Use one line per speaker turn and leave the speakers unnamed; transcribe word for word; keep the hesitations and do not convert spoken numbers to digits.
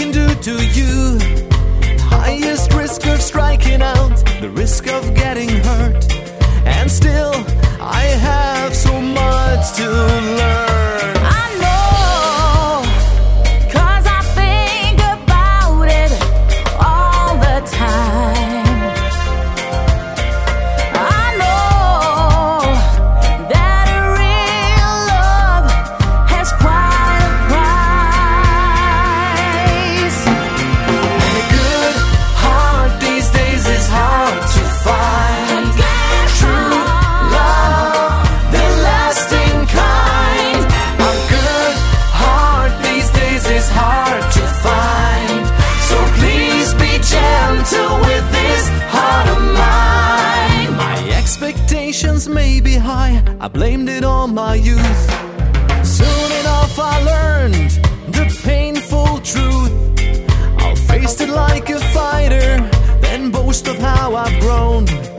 can do to you. Highest risk of striking out, the risk of getting hurt. And still, I have so much to learn.
I know, 'cause I think about it all the time. I know that a real love has quite a price.
And a good heart these days is hard to find. True love, the lasting kind. A good heart these days is hard to find. So please be gentle with this heart of mine. My expectations may be high, I blamed it on my youth. Soon enough I learned the painful truth. I'll face it like a fighter, then boast of how I've grown.